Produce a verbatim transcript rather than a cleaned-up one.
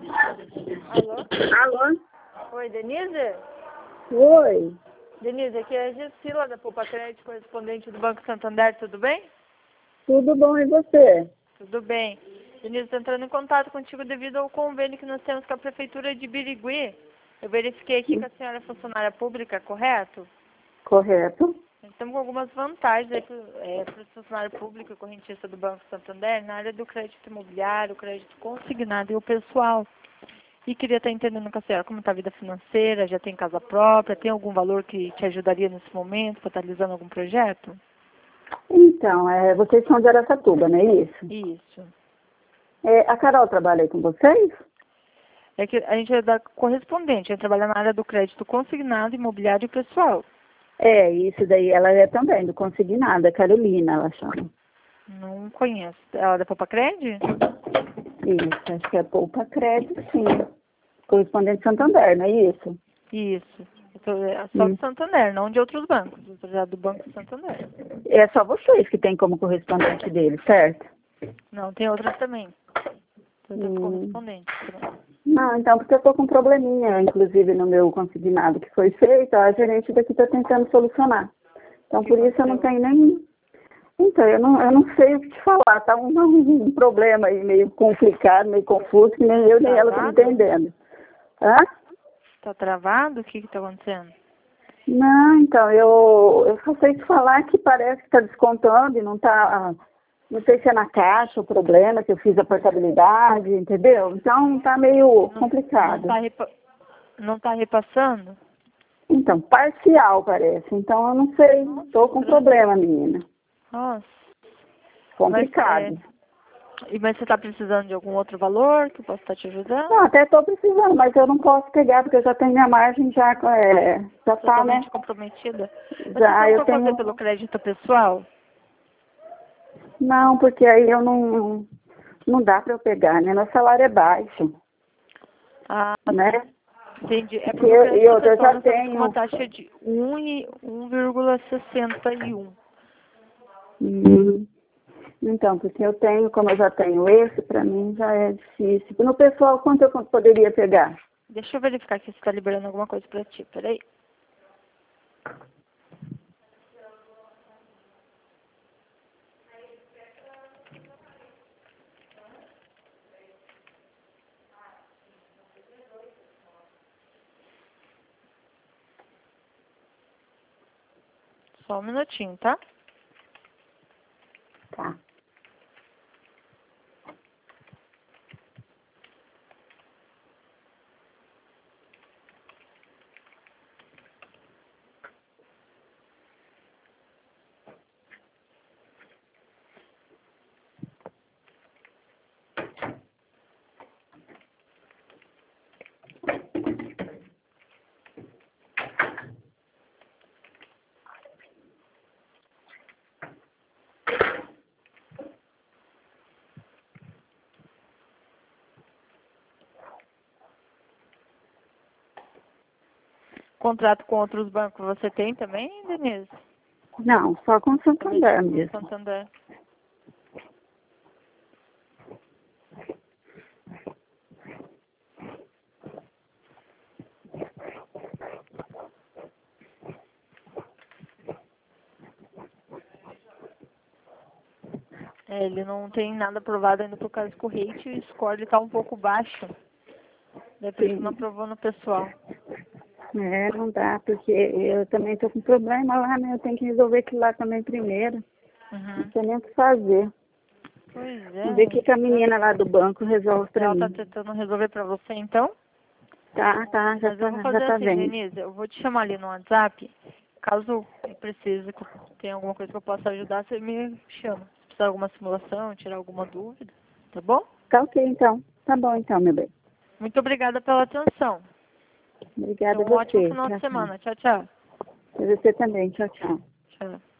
Alô? Alô? Oi, Denise? Oi. Denise, aqui é a Gessila da Poupa Crédito, correspondente do Banco Santander, tudo bem? Tudo bom, e você? Tudo bem. Denise, estou entrando em contato contigo devido ao convênio que nós temos com a Prefeitura de Birigui. Eu verifiquei aqui que a senhora é funcionária pública, correto? Correto. Estamos com algumas vantagens aí para é, o funcionário público e correntista do Banco Santander na área do crédito imobiliário, crédito consignado e o pessoal. E queria estar entendendo com a senhora como está a vida financeira, já tem casa própria, tem algum valor que te ajudaria nesse momento, para estar realizando algum projeto? Então, é, vocês são de Araçatuba, não é isso? Isso. É, a Carol trabalha aí com vocês? É que a gente é da correspondente, a gente trabalha na área do crédito consignado, imobiliário e pessoal. É, isso daí, ela é também do Consignado, a Carolina, ela chama. Não conheço. Ela é da Poupa Crédito? Isso, acho que é Poupa Crédito, sim. Correspondente Santander, não é isso? Isso. Eu tô- É só Hum. do Santander, não de outros bancos. Eu tô já do Banco Santander. É só vocês que tem como correspondente dele, certo? Não, tem outras também. Tem outras Hum. correspondentes. Pronto. Não, então, porque eu estou com um probleminha, inclusive, no meu consignado que foi feito, a gerente daqui está tentando solucionar. Então, Que por isso eu não aconteceu? tenho nem... Então, eu não, eu não sei o que te falar, tá um, um problema aí meio complicado, meio confuso, que nem eu nem ela estão Travado? entendendo. Hã? Tá travado? O que que tá acontecendo? Não, então, eu, eu só sei te falar que parece que está descontando e não está... Não sei se é na caixa o problema, que eu fiz a portabilidade, entendeu? Então, tá meio Não, não complicado. tá, repa não tá repassando? Então, parcial parece. Então, eu não sei, estou com estranho. problema, menina. Nossa. Complicado. Mas, é, e- mas você tá precisando de algum outro valor que eu possa estar te ajudando? Não, até estou precisando, mas eu não posso pegar, porque eu já tenho minha margem, já, é, já tá, né? Totalmente comprometida? Mas Já, você eu tentou fazer tenho... pelo crédito pessoal? Não, porque aí eu não... Não dá para eu pegar, né? Meu salário é baixo, Ah, né? entendi. É E porque o eu, e crédito outra, eu pessoal já nós estamos com uma tenho... taxa de um e um vírgula sessenta e um. Hum, então, porque eu tenho, como eu já tenho esse, para mim já é difícil. No pessoal, quanto eu poderia pegar? Deixa eu verificar aqui se está liberando alguma coisa para ti. Peraí. Só um minutinho, tá? Tá. Contrato com outros bancos você tem também, Denise? Não, só com Também Santander com mesmo. Santander. É, ele não tem nada aprovado ainda por causa do rate e o score está um pouco baixo. Daí por isso que não Sim. aprovou no pessoal. É, não dá, porque eu também estou com problema lá, né? Eu tenho que resolver aquilo lá também primeiro. Não Uhum. sei nem o que fazer. Pois Vamos ver o é. que, que a menina lá do banco resolve pra Ela está mim. tentando resolver para você então? Tá, tá, já Mas eu tá, vou já fazer tá assim, vendo. Denise, eu vou te chamar ali no WhatsApp. Caso precise, que eu tenha alguma coisa que eu possa ajudar, você me chama. Se precisar de alguma simulação, tirar alguma dúvida, tá bom? Tá ok, então. Tá bom, então, meu bem. Muito obrigada pela atenção. Obrigada Tenha a um ótimo você. final de Tchau, tchau. semana. Tchau, tchau. Pra você também. Tchau, tchau. Tchau.